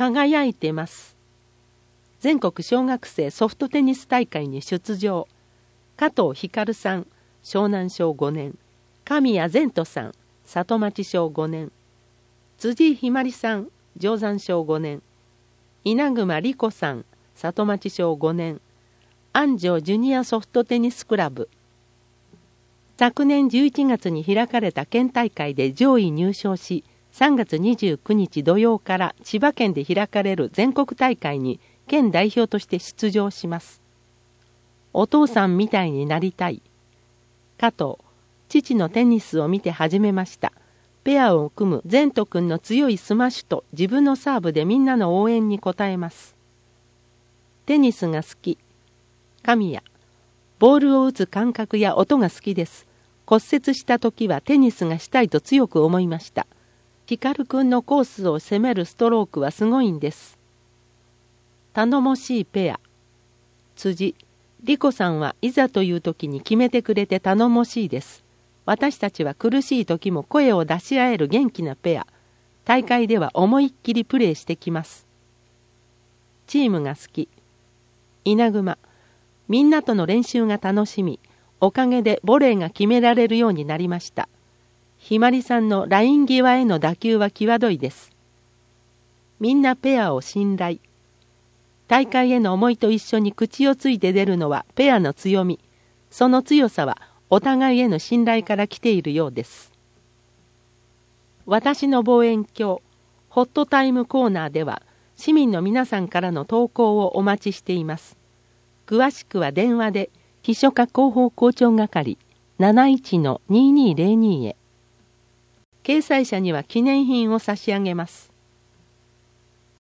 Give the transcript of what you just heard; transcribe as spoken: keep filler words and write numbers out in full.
輝いてます。全国小学生ソフトテニス大会に出場。加藤光さん、湘南小ごねん。神谷善人さん、里町小ごねん。辻ひまりさん、定山小ごねん。稲熊理子さん、里町小ごねん。安城ジュニアソフトテニスクラブ。昨年じゅういちがつに開かれた県大会で上位入賞し、さんがつにじゅうくにち土曜から千葉県で開かれる全国大会に県代表として出場します。お父さんみたいになりたい。加藤、父のテニスを見て始めました。ペアを組む善人君の強いスマッシュと自分のサーブでみんなの応援に応えます。テニスが好き。神谷、ボールを打つ感覚や音が好きです。骨折した時はテニスがしたいと強く思いました。光くんのコースを攻めるストロークはすごいんです。頼もしいペア。辻、理子さんはいざという時に決めてくれて頼もしいです。私たちは苦しい時も声を出し合える元気なペア。大会では思いっきりプレーしてきます。チームが好き。稲熊、みんなとの練習が楽しみ、おかげでボレーが決められるようになりました。ひまりさんのライン際への打球は際どいです。みんなペアを信頼。大会への思いと一緒に口をついて出るのはペアの強み。その強さはお互いへの信頼から来ているようです。私の望遠鏡、ホットタイムコーナーでは市民の皆さんからの投稿をお待ちしています。詳しくは電話で秘書課広報広聴係 なないちのにーにーぜろに へ。掲載者には記念品を差し上げます。